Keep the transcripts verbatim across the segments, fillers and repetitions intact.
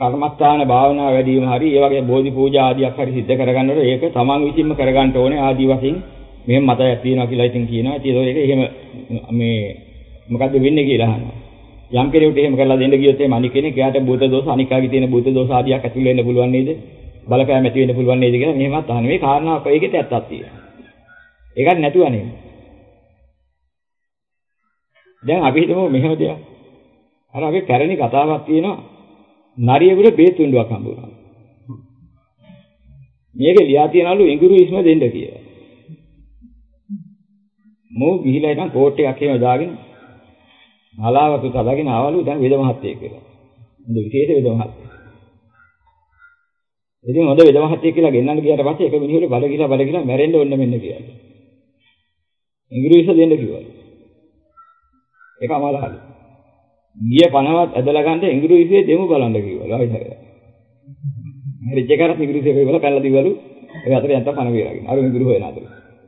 කර්මස්ථාන භාවනා වැඩි වීම හරි ඒ වගේ බෝධි පූජා ආදියක් හරි සිද්ධ කරගන්නකොට ඒක තමන් විසින්ම කරගන්න ඕනේ ආදි වශයෙන් මෙහෙම මතයක් තියෙනවා කියලා ඉතින් කියනවා. ඒක එහෙම මේ මොකද්ද වෙන්නේ කියලා අහනවා. යම් කෙනෙකුට එහෙම කරලා දෙන්න ගියොත් එහෙම අනික කෙනෙක් එයාට භූත දෝෂ අනිකාගේ තියෙන භූත දෝෂ ආදියක් ඇතුල් වෙන්න පුළුවන් නේද? බලපෑම ඇති වෙන්න පුළුවන් නේද කියලා මෙහෙමත් අහන මේ කාරණාවක් ඒකෙත් ඇත්තක් තියෙනවා. ඒකත් නැතුව නෙමෙයි. දැන් අපි හිතමු මෙහෙම දෙයක්. අර අපි පැරණි කතාවක් තියෙනවා. නරියෙකුට බේත් තුණ්ඩුවක් හම්බ වුණා. මේක ලියා තියනලු ඉඟුරු ඉස්ම දෙන්න කියලා. මෝ ගිහිලා ඉතින් කෝට් එකක් එහෙම දාගෙන මලාවතු තලගෙන ආවලු දැන් වේද මහත්තයෙක් කියලා. හොඳ විශේෂ වේද මහත්තයෙක්. ඉතින් හොඳ වේද මහත්තයෙක් කියලා ගෙන්නන්න ගියාට පස්සේ එක මිනිහෙකුට බල ගිලා බල ගිලා මැරෙන්න ඕන මෙන්න කියලා. ඉඟුරු ඉස්ම දෙන්න කිව්වා. ඒක අමාරුයි. ගිය පනවත් ඇදලා ගන්න ඉඟුරු ඉස්සේ දෙමු බලන්න කිව්වලු ආයිසරය. හරි ජේකරත් ඉඟුරු ඉස්සේ වල පැනලා දිවලු. ඒ අතරේ යන්තම් පන වේරගෙන. අර ඉඟුරු හොයන අතර.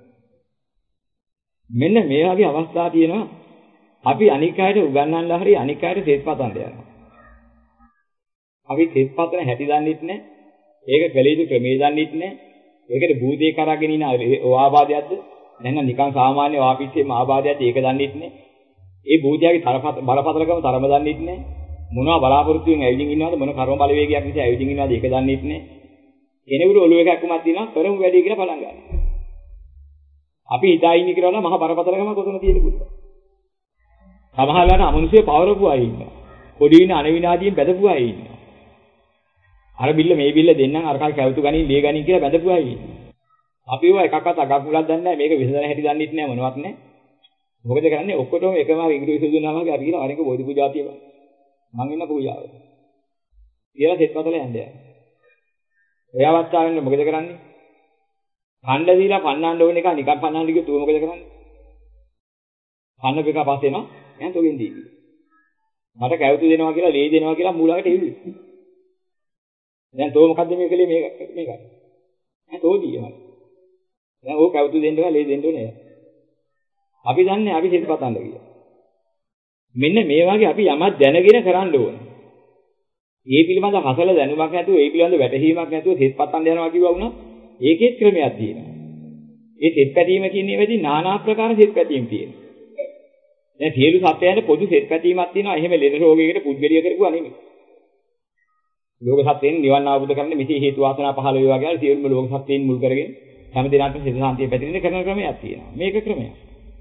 මෙන්න මේ වගේ අවස්ථා තියෙනවා. අපි අනික් අයට උගන්වන්නලා හරි අනික් අයට තෙත්පතන්න යනවා. අපි තෙත්පතන හැටි දන්නෙත් නැහැ. ඒක කලේදු ක්‍රමේ දන්නෙත් නැහැ. ඒකට භූතේ කරගෙන ඉන ආබාධයක්ද? නැත්නම් නිකන් සාමාන්‍ය වාපිච්චේම ආබාධයක්ද ඒක දන්නෙත් නැහැ. ඒ භූතයාගේ බලපතලකම තරම දන්නෙත් නැහැ. මොනවා බලාපොරොත්තු වෙන ඇවිදින් ඉන්නවද මොන කර්ම බලවේගයක් නිසා ඇවිදින් ඉන්නවද ඒක දන්නෙත් නැහැ. කෙනෙකුට ඔළුව එකක් උමක් දිනවා කරමු වැඩි කියලා පලං ගන්නවා. අපි හිතා ඉන්නේ කියලා නම් මහා බරපතලකම කොතන තියෙන පුළුවන්. සමහරවිට අමනුෂ්‍ය පවරපු අය ඉන්නවා. පොඩි වින අනවිනාදීන් බැදපු අය ඉන්නවා. අර බිල්ල මේ බිල්ල දෙන්නම් අර කල් කැවුතු ගනින් ලිය ගනින් කියලා බැදපු අය ඉන්නවා. අපි ඒවා එකක්වත් අගක් මුලක් දන්නේ නැහැ. මේක විසඳන හැටි දන්නෙත් නැහැ මොනවත් නැහැ. මොකද කරන්නේ ඔක්කොටම එකම ඉංග්‍රීසි දුන්නා වගේ අපි කියන අනික බෝධි පූජා තියපන්. මං ඉන්න පූජාව. කියලා සෙත්පතල යන්නේ. ඒ අවස්ථාවෙන් මොකද කරන්නේ? කණ්ඩ දීලා පන්නන්න ඕන එක නිකන් පන්නන්න ගියොත් ඌ මොකද කරන්නේ? පන්න පිට පස්සේ එනවා එහෙනම් තෝගෙන් දී. මට කැවුතු දෙනවා කියලා ලේ දෙනවා කියලා මූලකට එව්වේ. දැන් තෝ මොකද්ද මේ කලේ මේක මේක. දැන් තෝ දීයමයි. දැන් ඕක කැවුතු දෙන්නවා ලේ දෙන්න ඕනේ. අපි දන්නේ අපි සිත පතන්න කියලා. මෙන්න මේ වගේ අපි යමක් දැනගෙන කරන්න ඕන. ඒ පිළිබඳ හසල දැනුමක් නැතුව ඒ පිළිබඳ වැටහීමක් නැතුව සිත පතන්න යනවා කිව්වා වුණා ඒකෙත් ක්‍රමයක් තියෙනවා. ඒ සිත පැතීම කියන්නේ වෙදී নানা ආකාර සිත පැතීම් තියෙනවා. දැන් සියලු සත්‍යයන්ට පොදු සිත පැතීමක් තියෙනවා. එහෙම ලෙඩ රෝගයකට පුද්ගලිය කරපුවා නෙමෙයි. ලෝක සත්‍යයෙන් නිවන් අවබෝධ කරගන්න මෙසේ හේතු වාසනා පහළ වේවා කියලා සියලුම ලෝක සත්‍යයෙන් මුල් කරගෙන හැම දිනකටම සිත සාන්තිය පැතිරෙන කරන ක්‍රමයක් තියෙනවා. මේක ක්‍රමයක්.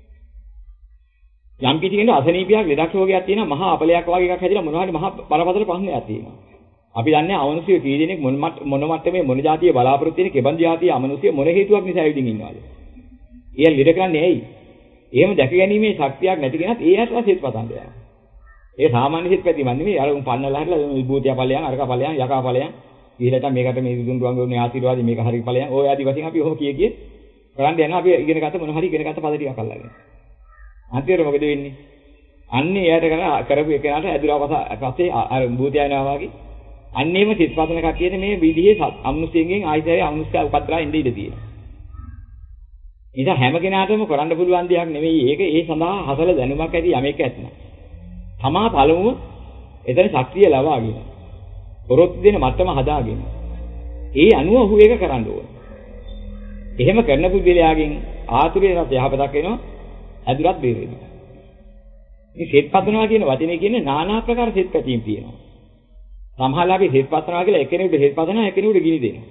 යම් කිසි කෙනෙකුට අසනීපයක් ලෙඩක් රෝගයක් තියෙනවා මහා අපලයක් වගේ එකක් හැදිලා මොනවා හරි මහා බරපතල ප්‍රශ්නයක් තියෙනවා. අපි දන්නේ අමනුෂ්‍ය කී දෙනෙක් මොන මොන මට්ටමේ මොන જાතිය බලාපොරොත්තු වෙන කෙබඳු જાතිය අමනුෂ්‍ය මොන හේතුවක් නිසා ඇවිදින් ඉන්නවද? ඒ ලෙඩ කරන්නේ ඇයි? එහෙම දැක ගැනීමේ ශක්තියක් නැති කෙනත් ඒ හැටලා සිත පතන්න යනවා. ඒ සාමාන්‍ය සිත පැතීමක් නෙමෙයි අර උන් පන්නලා හරිලා විභූතිය ඵලයන් අරක ඵලයන් යකා ඵලයන් ඊළඟට මේකට මේ දුඳුරුවන්ගේ උනේ ආශිර්වාදي මේක හරි ඵලයන් ඔය ආදි වශයෙන් අපි ඔහොම කිය කිය කරන් යනවා අපි ඉගෙන ගත්ත මොන හරි ඉගෙන ගත්ත පද ටිකක් අල්ලගෙන. අන්තිමට මොකද වෙන්නේ? අන්නේ එයාට කරන කරපු එකනට ඇදුරවස පස්සේ අර භූතිය යනවා වගේ අන්නේම සිත්පතන කටියේ මේ විදිහේ අමනුෂ්‍යයෙන් ආයිතරේ අමනුෂ්‍ය උපද්දලා ඉඳ ඉඳ තියෙනවා. ඒක හැම කෙනාටම කරන්න පුළුවන් දෙයක් නෙවෙයි. ඒක ඒ සඳහා හසල දැනුමක් ඇති යමෙක් ඇත්නම්. තමා පළමුව එතන ශක්තිය ලබාගෙන පොරොත්තු දෙන මට්ටම හදාගෙන ඒ අනුව ඔහු ඒක කරන්න ඕන. එහෙම කරන පුද්ගලයාගෙන් ආතුරේට යහපතක් වෙනවා ඇදුරත් බේරෙනවා. මේ සෙත් පතනවා කියන වචනේ කියන්නේ নানা ආකාර සෙත් පැතීම් තියෙනවා. සමහරවිට අපි සෙත් පතනවා කියලා එකිනෙකට සෙත් පතනවා එකිනෙකට ගිනි දෙනවා.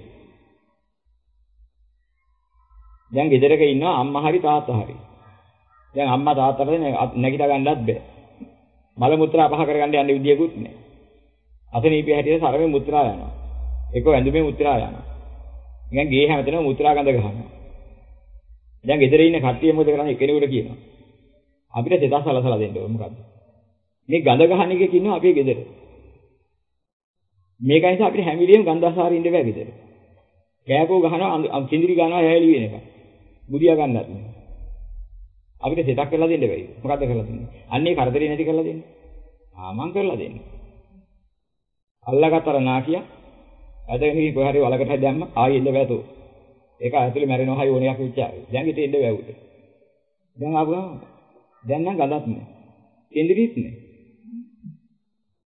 දැන් ගෙදරක ඉන්නවා අම්මා හරි තාත්තා හරි. දැන් අම්මා තාත්තට නැගිට ගන්නවත් බෑ. මල මුත්‍රා පහ කරගන්න යන්න විදියකුත් නැහැ. අසනීපිය හැටියට සරමේ මුත්‍රා යනවා. ඒක ඇඳුමේ මුත්‍රා යනවා. නිකන් ගේ හැමතැනම මුත්‍රා ගඳ ගහනවා. දැන් ගෙදර ඉන්න කට්ටිය මොකද කරන්නේ එකිනෙකට කියනවා. අපිට දෙදස් සලසලා දෙන්න ඕන මොකද්ද? මේ ගඳ ගහන එකක ඉන්නවා අපේ ගෙදර. මේක නිසා අපිට හැම වෙලෙම ගන්ධාසාරේ ඉන්න බෑ ගෙදර. කෑකෝ ගහනවා කිඳිරි ගන්නවා හැලි වෙන එක. බුදියා ගන්නත් නෑ. අපිට සෙටක් කරලා දෙන්න බැයි. මොකද්ද කරලා දෙන්නේ? අන්නේ කරදරේ නැති කරලා දෙන්න. ආ මං කරලා දෙන්න. අල්ලගත්තර නාකිය. ඇදගෙන ගිහින් කොහේ හරි වලකට දැම්ම ආයෙ ඉන්න බෑ තෝ. ඒක ඇතුලේ මැරෙනවා හයි ඕනයක් විචාරය. දැන් හිතේ ඉන්න බෑ උට. දැන් ආපුවා දැන් නම් ගඳක් නෑ. කිඳිරිත් නෑ.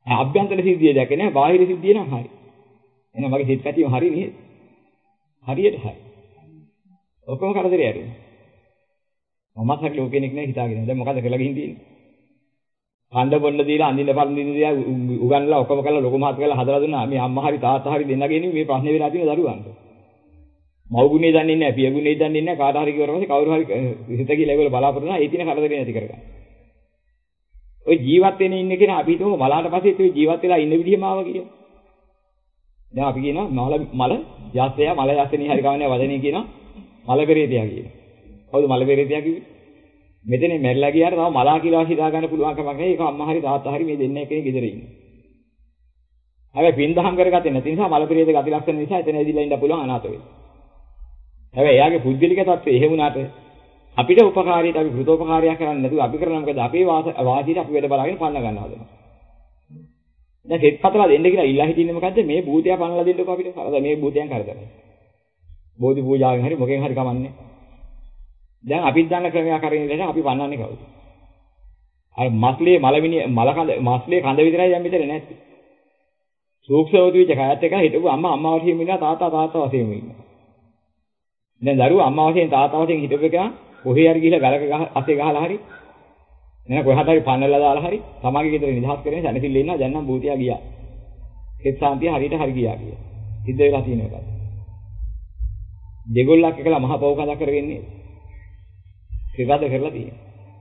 අභ්‍යන්තර සිද්ධිය දැකේ නැහැ බාහිර සිද්ධිය නම් හරි. එහෙනම් මගේ සිත් පැතියම හරි නේද? හරියට හරි. ඔක්කොම කරදරේ ඇරුණා. මමත් හරි ලෝකෙනෙක් නෑ හිතාගෙන. දැන් මොකද කරලා ගිහින් තියෙන්නේ? කණ්ඩ බොන්න දීලා අඳින්න පරදින්න දීලා උගන්ලා ඔක්කොම කරලා ලොකු මහත් කරලා හදලා දුන්නා. මේ අම්මා හරි තාත්තා හරි දෙන්නගෙන මේ ප්‍රශ්නේ වෙලා තියෙන දරුවන්ට. මව්ගුණේ දන්නේ නැහැ, පියගුණේ දන්නේ නැහැ. කාට හරි කිව්වට පස්සේ කවුරු හරි හිත කියලා ඒගොල්ලෝ බලාපොරොත්තු වෙනවා. ඒ තියෙන කරදරේ නැති කරගන්න. ඔය ජීවත් වෙන ඉන්න කෙනා අපි හිතමු මලාට පස්සේ ඒ ජීවත් වෙලා ඉන්න විදිහම ආව කියලා. දැන් අපි කියනවා මල මල යස්සය මල යස්සනේ හරි කවන්නේ වදනේ කියනවා මල පෙරේතයා කියනවා. කවුද මල පෙරේතයා කිව්වේ? මෙතන මැරිලා ගියාට තව මලා කියලා හිතා ගන්න පුළුවන් කමක් නැහැ. ඒක අම්මා හරි තාත්තා හරි මේ දෙන්න එකනේ ගෙදර ඉන්නේ. හැබැයි පින්දහම් කරගත්තේ නැති නිසා මල පෙරේත ගති ලක්ෂණ නිසා එතන ඇදිලා ඉන්න පුළුවන් අනාථ වෙන්න. හැබැයි එයාගේ පුද්ගලික තත්ත්වය එහෙම වුණාට අපිට උපකාරීට අපි කෘතෝපකාරයක් කරන්නේ නැතුව අපි කරන මොකද අපේ වාසියට අපි වැඩ බලාගෙන පන්න ගන්න හදනවා. දැන් කෙත් පතලා දෙන්න කියලා ඉල්ලා හිටින්නේ මොකද්ද? මේ භූතයා පන්නලා දෙන්නකෝ අපිට. කරදර මේ භූතයන් කරදරයි. බෝධි පූජාවෙන් හරි මොකෙන් හරි කමන්නේ. දැන් අපිත් දන්න ක්‍රමයක් කරගෙන ඉඳලා අපි පන්නන්නේ කවුද? අර මස්ලේ මලවිනි මල කඳ මස්ලේ කඳ විතරයි දැන් මෙතන නැත්තේ. සූක්ෂමවතු විච කයත් එක හිටපු අම්මා අම්මා වශයෙන් ඉන්නවා තාත්තා තාත්තා වශයෙන් ඉන්නවා. දැන් දරුවා අම්මා වශයෙන් තාත්තා වශයෙන් හිටපු එක කොහේ හරි ගිහලා ගලක ගහ අතේ ගහලා හරි නේද කොහාට හරි පන්නලා දාලා හරි තමන්ගේ ගෙදර නිදහස් කරගෙන සැනසෙල්ල ඉන්නවා දැන් නම් භූතියා ගියා. ඒත් සාන්තිය හරියට හරි ගියා කියලා. සිද්ධ වෙලා තියෙන එකක්. දෙගොල්ලක් එකලා මහ පව් කඳක් කරගෙන්නේ. ඒකද කරලා තියෙන්නේ.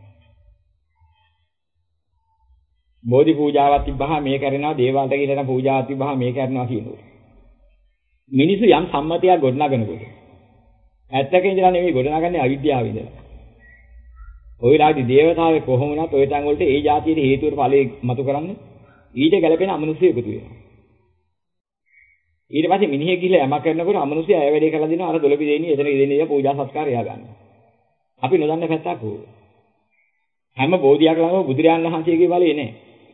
බෝධි පූජාවක් තිබ්බහම මේ කරනවා දේවාලට ගිහලා පූජාවක් තිබ්බහම මේ කරනවා කියනවා. මිනිස්සු යම් සම්මතයක් ගොඩනගනකොට ඇත්තක ඉඳලා නෙමෙයි ගොඩනගන්නේ අවිද්‍යාව ඉඳලා. ඔය රාජි දේවතාවේ කොහොම වුණත් ඔය තැන් වලට ඒ જાතියේ හේතුවට ඵලෙ මතු කරන්නේ ඊට ගැලපෙන අමනුෂ්‍ය එකතු වෙනවා. ඊට පස්සේ මිනිහෙක් ගිහලා යමක් කරනකොට අමනුෂ්‍ය අය වැඩේ කරලා දෙනවා අර දොළපි දෙන්නේ එතන දෙන්නේ පූජා සත්කාරය ගන්නවා. අපි නොදන්න පැත්තක් ඕක. හැම බෝධියක් ළඟම බුදුරජාණන් වහන්සේගේ බලය නෑ.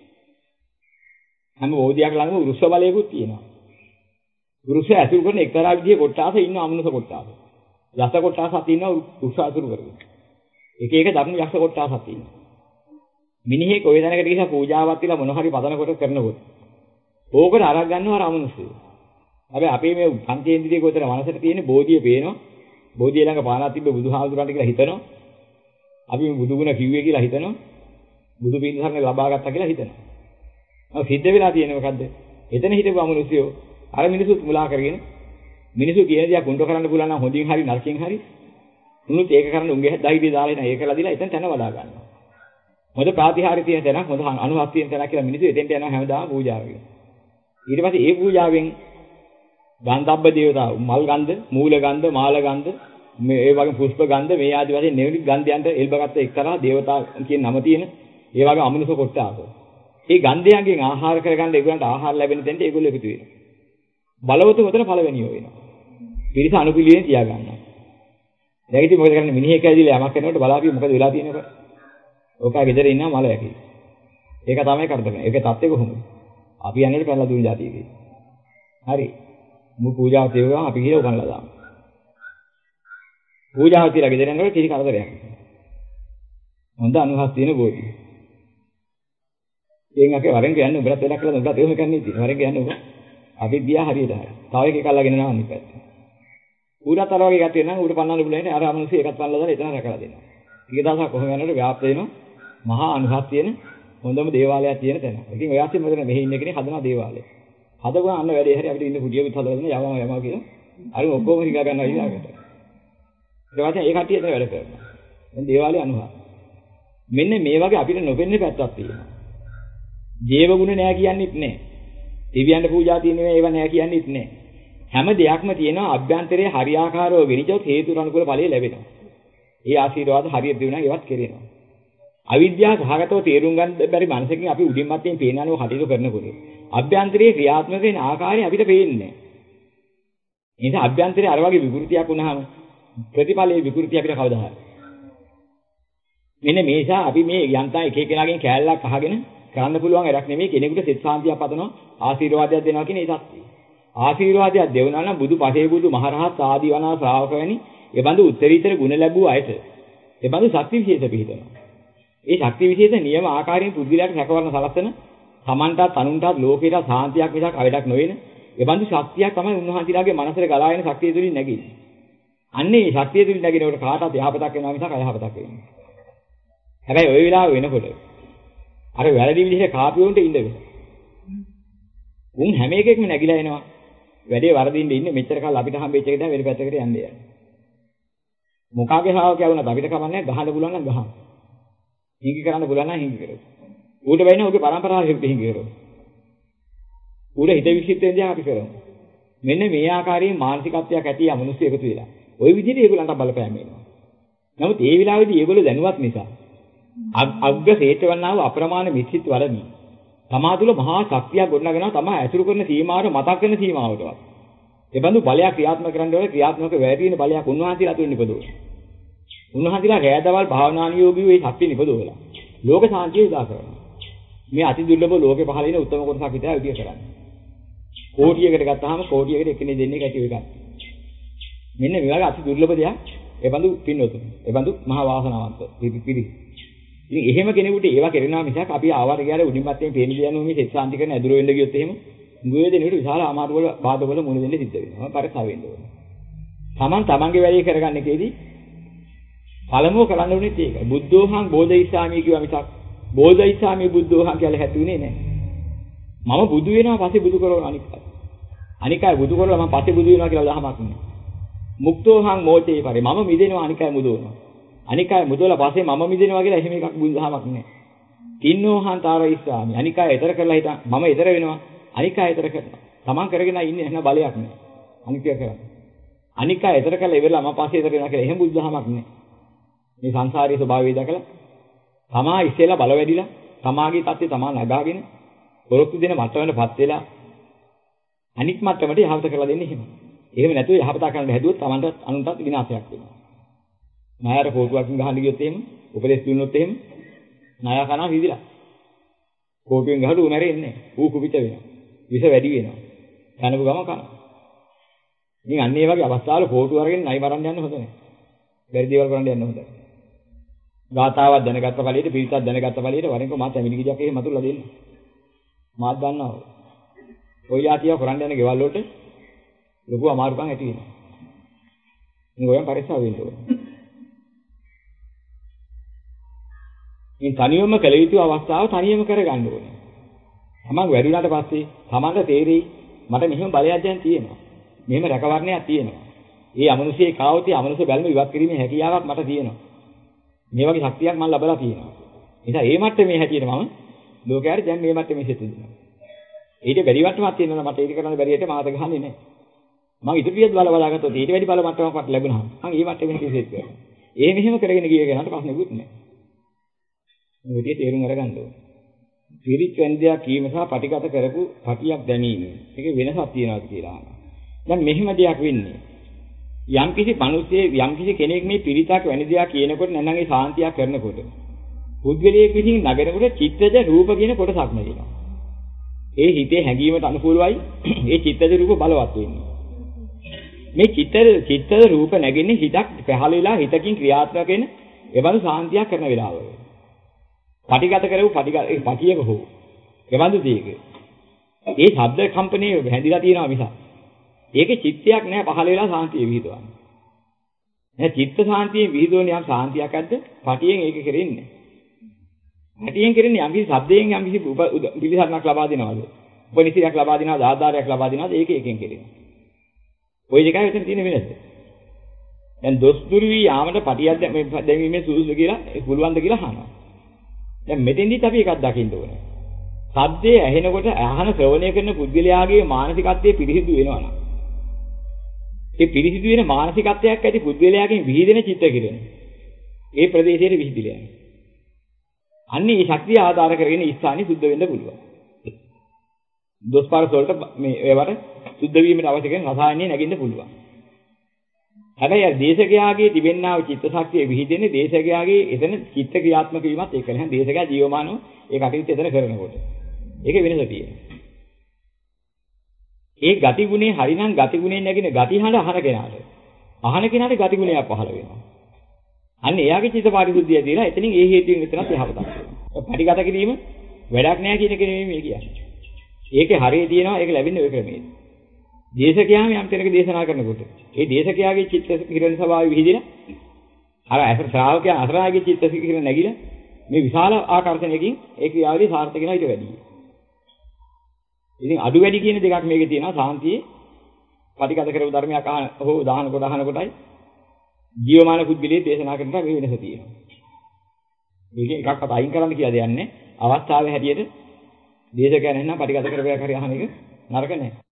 හැම බෝධියක් ළඟම වෘෂ බලයකුත් තියෙනවා. වෘෂ ඇසුරු කරන එක්තරා විදිහේ කොටාස ඉන්න අමනුෂ්‍ය කොටාස. යස කොටාසක් තියෙනවා වෘෂ අසුරු කරගෙන. එක එක ධර්ම යක්ෂ කොටාසක් තියෙනවා. මිනිහෙක් ඔය දැනකට ගිහලා පූජාවක් තියලා මොන හරි පදන කොට කරනකොට ඕකට අරක් ගන්නවා අර අමනුෂ්‍යය. හැබැයි අපේ මේ පංචේන්ද්‍රිය කොතන මනසට තියෙන බෝධිය පේනවා. බෝධිය ළඟ පානක් තිබ්බ බුදුහාමුදුරන්ට කියලා හිතනවා. අපි මේ බුදු ගුණ කිව්වේ කියලා හිතනවා. බුදු පිළිසරණ ලබා ගත්තා කියලා හිතනවා. ඔව් සිද්ධ වෙලා තියෙන්නේ මොකද්ද? එතන හිටපු අමනුෂ්‍යයෝ අර මිනිසුත් මුලා කරගෙන මිනිසු කියන දේ කුණ්ඩ කරන්න පුළුවන් නම් හොඳින් හරි නරකින් හරි උනුත් ඒක කරන්න උන්ගේ ධෛර්යය දාලා ඉන්න ඒකලා දීලා එතන තැන වඩා ගන්නවා. මොකද ප්‍රාතිහාර්ය තියෙන තැනක් හොඳ අනුහස් තියෙන තැනක් කියලා මිනිස්සු එතෙන්ට යනවා හැමදාම පූජාවකින්. ඊට පස්සේ ඒ පූජාවෙන් ගන්ධබ්බ දේවතාව මල් ගන්ධ, මූල ගන්ධ, මාල ගන්ධ, මේ ඒ වගේ පුෂ්ප ගන්ධ මේ ආදි වශයෙන් නෙවෙයි ගන්ධයන්ට එල්බගත්ත එක්තරා දේවතා කියන නම තියෙන ඒ වගේ අමනුෂ්‍ය කොටාස. ඒ ගන්ධයන්ගෙන් ආහාර කරගන්න ඒගොල්ලන්ට ආහාර ලැබෙන තැනට ඒගොල්ලෝ එකතු වෙනවා. බලවතු උතන පළවෙනියෝ වෙනවා. පිරිස අනුපිළිවෙලින් තියා ගන්නවා. දැන් ඉතින් මොකද කරන්නේ මිනිහෙක් ඇවිල්ලා යමක් කරනකොට බලාපිය මොකද වෙලා තියෙන්නේ කොහොමද? ඕකා ගෙදර ඉන්නා මල යකි. ඒක තමයි කරදර. ඒකේ தත්ත්වය කොහොමද? අපි යන්නේට පැනලා දුන්න જાතියකේ. හරි. මු පූජාව තියුවා අපි ගිහලා උගන්ලා දාමු. පූජාව තියලා ගෙදර යනකොට කිසි කරදරයක් නැහැ. හොඳ අනුහස් තියෙන බෝධිය. එයින් අකේ වරෙන් කියන්නේ උඹලත් වැඩක් කළා උඹලත් එහෙම කරන්නේ ඉතින්. වරෙන් කියන්නේ උඹ. අපි ගියා හරියට හරි. තව එකෙක් අල්ලගෙන යනවා අනිත් පැත්ත. ඌරත් අර වගේ ගැටේ නම් ඌට පන්නන්න පුළුවන් නේ අර අමනුෂ්‍ය එකත් පන්නලා දාලා එතන රැකලා දෙනවා. ඊට දවසක් කොහොම යනකොට ව්‍යාප්ත වෙනවා මහා අනුහස් තියෙන හොඳම දේවාලයක් තියෙන තැන. ඉතින් ඔය ආසිය මොකද මෙහි ඉන්න කෙනේ හදනවා දේවාලය. හදපුවා අන්න වැඩේ හරි අපිට ඉන්න කුඩියකුත් හදලා දෙන යවම යමා කියලා. අර ඔක්කොම හිඟා ගන්නවා ඊළඟට. ඊට පස්සේ ඒ කට්ටිය එතන වැඩ කරනවා. දැන් දේවාලය අනුහස්. මෙන්න මේ වගේ අපිට නොපෙන්නේ පැත්තක් තියෙනවා. දේව ගුණ නෑ කියන්නේත් නෑ. දිව්‍යයන්ට පූජා තියෙනවා ඒව නෑ කියන්නේත් නෑ. හැම දෙයක්ම තියෙනවා අභ්‍යන්තරයේ හරියාකාරව වෙනිචොත් හේතු අනුකූල ඵලය ලැබෙනවා. ඒ ආශිර්වාද හරියට දෙනවා ඒවත් කෙරෙනවා. අවිද්‍යාව සහගතව තේරුම් ගන්න බැරි මනසකින් අපි උඩින් මැත්තෙන් පේනනෝ කටයුතු කරනකොට අභ්‍යන්තරයේ ක්‍රියාත්මක වෙන ආකාරය අපිට පේන්නේ නැහැ. ඒ නිසා අභ්‍යන්තරයේ අර වගේ විකෘතියක් වුණාම ප්‍රතිඵලයේ විකෘතිය අපිට කවදා හරි. මෙන්න මේ නිසා අපි මේ යන්තම් එක එකනාගෙන් කෑල්ලක් අහගෙන කරන්න පුළුවන් වැඩක් නෙමෙයි කෙනෙකුට සිත සාන්තියක් පතනවා ආශිර්වාදයක් දෙනවා කියන ඒ සත්‍යය. ආශිර්වාදයක් දෙවනා නම් බුදු පසේ බුදු මහරහත් ආදී වනා ශ්‍රාවක වැනි ඒ බඳු උත්තරීතර ගුණ ලැබුව අයට ඒ බඳු ශක්ති විශේෂ පිහිටනවා. ඒ ශක්ති විශේෂ නියම ආකාරයෙන් පුද්ගලයාට රැකවරණ සලස්සන තමන්ටත් අනුන්ටත් ලෝකේට සාන්තියක් මිසක් අවඩක් නොවන ඒ බඳු ශක්තියක් තමයි උන්වහන්සේලාගේ මනසට ගලා එන ශක්තිය තුලින් නැගෙන්නේ. අන්නේ මේ ශක්තිය තුලින් නැගෙනකොට කාටවත් යහපතක් වෙනවා මිසක් අයහපතක් වෙන්නේ නැහැ. හැබැයි ওই වෙලාව වෙනකොට අර වැරදි විදිහට කාපියොන්ට ඉන්න වෙනවා. උන් හැම එකෙක්ම නැగిලා එනවා. වැඩේ වරදින්න ඉන්නේ මෙච්චර කාල අපිට හම්බෙච්ච එක දැන් වෙන පැත්තකට යන්නේ යන්නේ. මොකාගේ ශ්‍රාවකයා වුණත් අපිට කමන්නේ ගහන්න පුළුවන් නම් ගහන්න. හිඟි කරන්න පුළුවන් නම් හිඟි කරමු. ඌට වෙන්නේ ඔහුගේ පරම්පරාව හිඟි කරමු. ඌට හිත විශ්ිතෙන් දිහා අපි කරමු. මෙන්න මේ ආකාරයෙන් මානසිකත්වයක් ඇති යා මිනිස්සු එකතු වෙලා. ওই විදිහට ඒගොල්ලන්ට බලපෑම් වෙනවා. නමුත් ඒ වෙලාවේදී ඒගොල්ලෝ දැනුවත් නිසා අග්ග හේතවන්නා වූ අප්‍රමාණ මිත්‍යිත් වලදී තමා තුළ මහා ශක්තියක් ගොඩනගෙනවා තමයි ඇසුරු කරන සීමාවට මතක් වෙන සීමාවටවත්. ඒ බඳු බලයක් ක්‍රියාත්මක කරන්න ඕනේ ක්‍රියාත්මක වැඩි වෙන බලයක් උන්වහන්සේලා තුළ නිපදවන. උන්වහන්සේලා රැදවල් භාවනානියෝගී වේ ශක්තිය නිපදවලා. ලෝක සාන්තිය උදා කරනවා. මේ අති දුර්ලභ ලෝකේ පහළ වෙන උත්තම කොටසක් විතරයි විදිය කරන්නේ. කෝටියකට ගත්තාම කෝටියකට එක්කෙනෙක් දෙන්නේ කැටි එකක්. මෙන්න මේ වගේ අති දුර්ලභ දෙයක් ඒ බඳු පින්වතුනි. ඒ බඳු මහා වාසනාවන්ත පිරි. ඉතින් එහෙම කෙනෙකුට ඒවා කරනවා මිසක් අපි ආවාට ගියාට උඩින් පැත්තෙන් පේන දියano මේ සෙත් සාන්ති කරන ඇදුර වෙන්න ගියොත් එහෙම ගුවේ දෙනෙකුට විශාල අමාරු වල බාධා වල මුණ දෙන්න සිද්ධ වෙනවා. පරිස්සම් වෙන්න ඕනේ. Taman tamanගේ වැඩේ කරගන්න එකේදී පළමුව කරන්න ඕනේ ඒකයි. බුද්ධෝහං බෝධිසාමි කියවා මිසක් බෝධිසාමි බුද්ධෝහං කියලා හැදුනේ නැහැ. මම බුදු වෙනවා පස්සේ බුදු කරවන අනික් අය. අනික් අය බුදු කරලා මම පස්සේ බුදු වෙනවා කියලා දහමක් නෑ. මුක්තෝහං මෝචේ පරි මම මිදෙනවා අනික් අය මුදවනවා. අනික් අය මුදවලා පස්සේ මම මිදෙනවා කියලා එහෙම එකක් බුදු දහමක් නෑ. තින්නෝහං තාරයිස්සාමි අනික් අය ඊතර කරලා හිටන් මම ඊතර වෙනවා අනික් අය ඊතර කරනවා. Taman කරගෙන ඉන්නේ එහෙම බලයක් නෑ. අනික් අය කරන්නේ. අනික් අය ඊතර කරලා ඉවරලා මම පස්සේ ඊතර වෙනවා කියලා එහෙම බුදු දහමක් නෑ. මේ සංසාරයේ ස්වභාවය දැකලා තමා ඉස්සෙල්ලා බල වැඩිලා තමාගේ தත්ත්වය තමා නගාගෙන පොරොත්තු දෙන මට්ටමකටපත් වෙලා අනික් මට්ටමට යහපත කරලා දෙන්නේ එහෙම. එහෙම නැතුව යහපත කරන්න හැදුවොත් තමන්ට අනුන්ටත් විනාශයක් වෙනවා. ණයර කෝටුවකින් ගහන්න ගියොත් එහෙම උපදෙස් දුන්නොත් එහෙම ණය කනවා විදිලා. කෝටුවෙන් ගහලා ඌ මැරෙන්නේ නැහැ. ඌ කුපිත වෙනවා. විස වැඩි වෙනවා. යනපු ගම කනවා. ඉතින් අන්න ඒ වගේ අවස්ථාවල කෝටු අරගෙන ණය මරන්න යන්න හොඳ නැහැ. බැරි දේවල් කරන්න යන්න හොඳයි. ගාතාවක් දැනගත්ත ඵලයට පිරිසක් දැනගත්ත ඵලයට වරින්ක මාත් ඇමිලි ගිජක් එහෙම මතුල්ලා දෙන්න. මාත් දන්නවා. ඔය යාතිය කරන්න යන ගෙවල් වලට ලොකු අමාරුකම් ඇති වෙනවා. ඉතින් ඔයන් පරිස්සම් වෙන්න ඕනේ. ඉතින් තනියම කළ යුතු අවස්ථාව තනියම කරගන්න ඕනේ. තමන් වැඩුණාට පස්සේ තමන්ට තේරෙයි මට මෙහෙම බලයක් දැන් තියෙනවා. මෙහෙම රැකවරණයක් තියෙනවා. ඒ අමනුෂ්‍යයේ කාවතී අමනුෂ්‍ය බැල්ම ඉවත් කිරීමේ හැකියාවක් මට තියෙනවා. මේ වගේ ශක්තියක් මම ලබලා තියෙනවා. නිසා මේ මට්ටමේ හැටියට මම ලෝකයට දැන් මේ මට්ටමේ සිට දෙනවා. ඊට බැරි මට්ටමක් තියෙනවා මට ඒක කරන්න බැරියට මාත ගහන්නේ නැහැ. මම ඉදිරියට බල බලා ගත්තොත් ඊට වැඩි බල මට්ටමක් මට ලැබුණා. මම මේ මට්ටමේ කිසිසේත් කරනවා. ඒ මෙහෙම කරගෙන ගිය කෙනාට ප්‍රශ්නෙකුත් නැහැ. මේ විදිහට තේරුම් අරගන්න ඕනේ. පිරිත් වැන්දයක් කීම සහ පටිගත කරපු පටියක් දැනීම. ඒකේ වෙනසක් තියෙනවාද කියලා අහනවා. දැන් මෙහෙම දෙයක් වෙන්නේ. යම්කිසි මිනිස්සෙක් යම්කිසි කෙනෙක් මේ පිරිතක් වැනි දෙයක් කියනකොට නැත්නම් ඒ සාන්තියක් කරනකොට පුද්ගලයෙක් විසින් නගනකොට චිත්තජ රූප කියන කොටසක් නැගෙනවා. ඒ හිතේ හැඟීමට අනුකූලවයි ඒ චිත්තජ රූප බලවත් වෙන්නේ. මේ චිත්ත චිත්තජ රූප නැගෙන්නේ හිතක් පහළ වෙලා හිතකින් ක්‍රියාත්මක වෙන එවන සාන්තියක් කරන වෙලාවල. පටිගත කරපු පටිගත ඒ පටියක හෝ එවන්දු දෙයක. ඒ ශබ්ද කම්පණය හැදිලා තියෙනවා මිසක් ඒකේ චිත්තයක් නැහැ පහළ වෙලා සාන්තිය විහිදුවන්නේ. නැහැ චිත්ත සාන්තියෙන් විහිදුවන යම් සාන්තියක් ඇද්ද? පටියෙන් ඒක කෙරෙන්නේ. පටියෙන් කෙරෙන්නේ යම් කිසි ශබ්දයෙන් යම් කිසි පිළිසරණක් ලබා දෙනවද? උපනිෂදයක් ලබා දෙනවද? ආධාරයක් ලබා දෙනවද? ඒක එකෙන් කෙරෙනවා. ওই දෙකයි එතන තියෙන වෙනස. දැන් දොස් දුරු වී යාමට පටියක් දැමීමේ සුදුසු කියලා පුළුවන්ද කියලා අහනවා. දැන් මෙතෙන්දිත් අපි එකක් දකින්න ඕනේ. ශබ්දයේ ඇහෙනකොට අහන ශ්‍රවණය කරන පුද්ගලයාගේ මානසිකත්වයේ පිරිසිදු වෙනවා නම් ඒ පිරිසිදු වෙන මානසිකත්වයක් ඇති පුද්ගලයාගෙන් විහිදෙන චිත්ත කිරණ ඒ ප්‍රදේශයේ විහිදිලා යනවා. අන්නේ මේ ශක්තිය ආධාර කරගෙන ඉස්සානි සුද්ධ වෙන්න පුළුවන්. දොස්පාරස වලට මේ ඒවට සුද්ධ වීමට අවශ්‍ය කරන රසායනය නැගින්න පුළුවන්. හැබැයි අර දේශකයාගේ තිබෙනා වූ චිත්ත ශක්තිය විහිදෙන්නේ දේශකයාගේ එතන චිත්ත ක්‍රියාත්මක වීමත් එක්ක නැහැ. දේශකයා ජීවමානව ඒ කටයුත්ත එතන කරනකොට. ඒකේ වෙනස තියෙනවා. ඒ ගති ගුණේ හරිනම් ගති ගුණේ නැගින ගති හඬ අහන කෙනාට අහන කෙනාට ගති ගුණයක් පහළ වෙනවා. අන්න එයාගේ චිත්ත පාරිශුද්ධිය දිලා එතනින් ඒ හේතුවෙන් විතරක් යහපතක් වෙනවා. පටිගත කිරීම වැඩක් නැහැ කියන එක නෙමෙයි මේ කියන්නේ. ඒකේ හරිය තියෙනවා ඒක ලැබෙන්නේ ওই ක්‍රමයේ. දේශකයාම යම් තැනක දේශනා කරනකොට ඒ දේශකයාගේ චිත්ත කිරණ ස්වභාවය විහිදිලා අර අසර ශ්‍රාවකයා අසරාගේ චිත්ත කිරණ නැගිලා මේ විශාල ආකර්ෂණයකින් ඒ ක්‍රියාවලිය සාර්ථක වෙනවා ඊට වැඩියි. ඉතින් අඩු වැඩි කියන දෙකක් මේකේ තියෙනවා සාන්තියේ පටිගත කරපු ධර්මයක් අහන හෝ දාහන කොට අහන කොටයි ජීවමාන පුද්ගලයේ දේශනා කරනට මේ වෙනස තියෙනවා. මේකෙන් එකක්වත් අයින් කරන්න කියලා දෙයක් නැහැ. අවස්ථාවේ හැටියට දේශකයන් එන්න පටිගත කරපයක් හරි අහන එක නරක නැහැ.